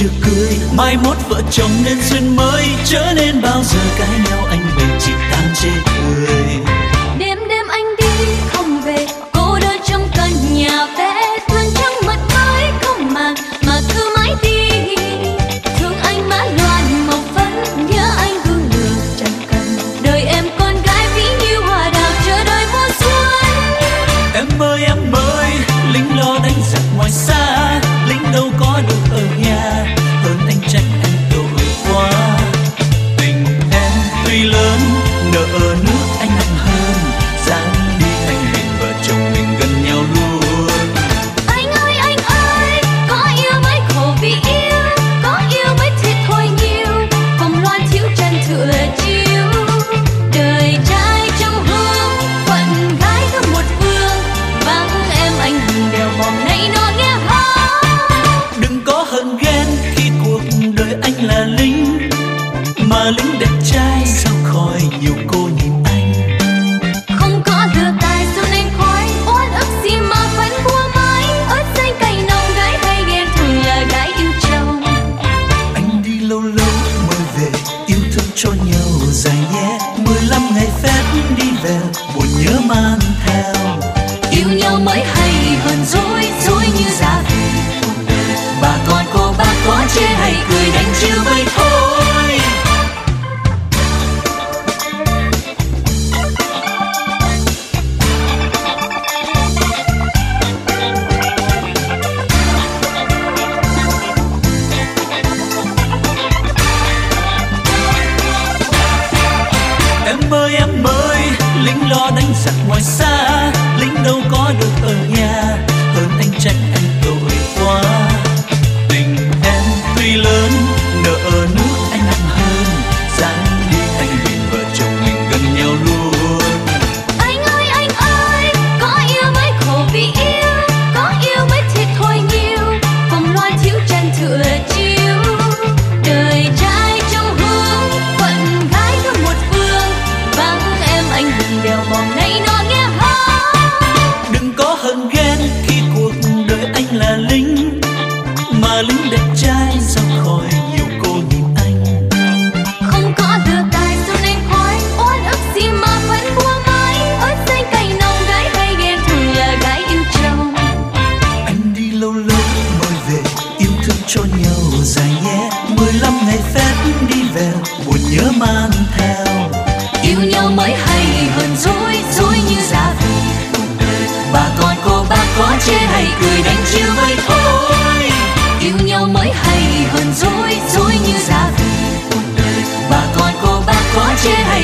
chưa cưới, mai mốt vợ chồng nên duyên mới, chớ nên bao giờ cãi nhau anh mình chỉ than chê cười. Đêm đêm anh đi không về, cô đơn trong căn nhà vẽ tuôn trắng mật mái không màng mà cứ mãi đi. Thương anh mã loan màu phấn, nhớ anh gương lừa chẳng cần. Đời em con gái ví như hoa đào chờ đợi mùa xuân. Em ơi, lính lo đánh giặc ngoài xa, lính đâu có được ở nhà, hơn anh trách anh tội quá. Tình em tuy lớn, nợ nước anh nặng hơn, dáng đi thành mình vợ chồng mình gần nhau luôn. Anh ơi, có yêu mới khổ vì yêu, có yêu mới thiệt thôi nhiều, vòng loan thiếu chân thừa chiếu. Đời trai trong hương, phận gái có một phương, vắng em anh hùng đèo vòng này nó nghe hát. Đừng có hận ghen khi cuộc đời anh là lính, mà lính đẹp trai sao khỏi nhiều cô nhìn anh. Không có lừa tài dù nên khói, oan ức gì mà vẫn bua mãi. Ớt xanh cay nồng gái hay ghen thường là gái yêu chồng. Anh đi lâu lâu mới về, yêu thương cho nhau dài nhé. 15 ngày phép đi về, buồn nhớ mang theo. Yêu nhau mới hay hơn dối, dối như giá vị cuộc đời. Bà con cô bác có chê hay cười đánh chiêu vậy thôi. Em ơi, lính lo đánh giặc ngoài xa, lính đâu có được ở nhà, hơn anh trách anh tội quá. Tình em tuy lớn, nợ nước anh nặng hơn, dáng đi thành mình vợ chồng mình gần nhau luôn. Anh ơi, có yêu mới khổ vì yêu, có yêu mới thiệt thôi nhiều, vòng loan thiếu chân thừa chiếu. Đời trai trong hương, phận gái có một phương, vắng em anh hùng đèo vòng này nó nghe hát. Đừng có hận ghen khi cuộc đời anh là lính, mà lính đẹp trai sao khỏi nhiều cô nhìn anh. Không có lừa tài dù nên khói, oan ức gì mà vẫn bua mãi. Ớt xanh cay nồng gái hay ghen thường là gái yêu chồng. Anh đi lâu lâu mới về, yêu thương cho nhau dài nhé. 15 ngày phép đi về, buồn nhớ mang theo. Yêu nhau mới hay hơn dối, dối như giá vị cuộc đời. Bà con cô bác có chê hay cười đánh chiêu vậy thôi. Yêu nhau mới hay hơn dối, dối như giá vị cuộc đời. Bà con cô bác có chê hay